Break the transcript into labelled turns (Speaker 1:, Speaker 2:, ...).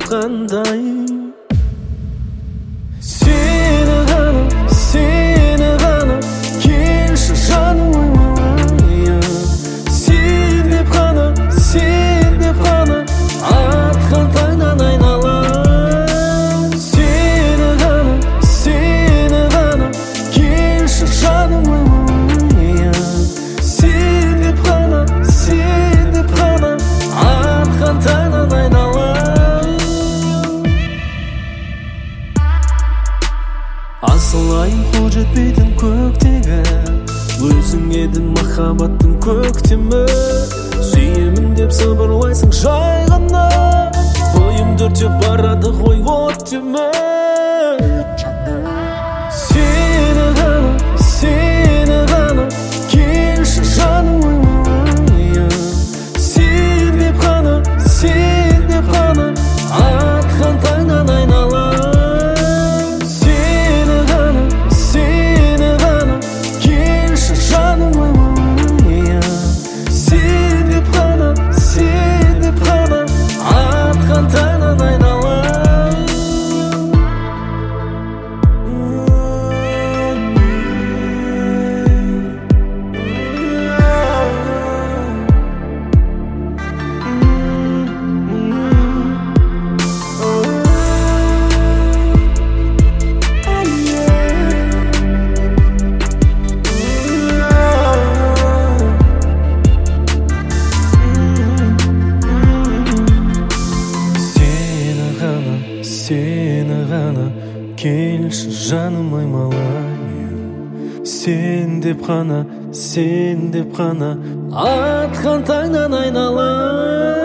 Speaker 1: тапқандай сені ғана келші жаным айналайын сен деп ғана атқан таңнан айналайын сені ғана келші жаным айналайын сен деп ғана атқан таңнан айналайын асылайын қол жетпейтін көктегі өзің едің махаббаттың көктемі сүйемін деп сыбырлайсың жай ғана бойым өртеп барады ғой оттемі сені ғана келші жаным айналайын сен деп ғана атқан таңнан айналайын сені ғана келші жаным айналайын сен деп ғана атқан таңнан айналайын сені ғана келші жаным айналайын сен деп ғана атқан таңнан айналайын